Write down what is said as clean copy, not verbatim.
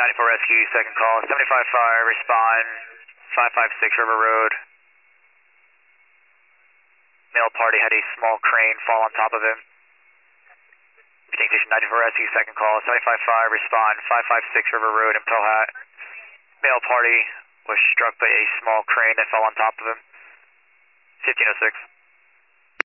94 Rescue, second call, 75 fire, respond, 556 River Road. Male party had a small crane fall on top of him. Tank Station 94 Rescue, second call, 75 fire, respond, 556 River Road in Powhat. Male party was struck by a small crane that fell on top of him. 1506.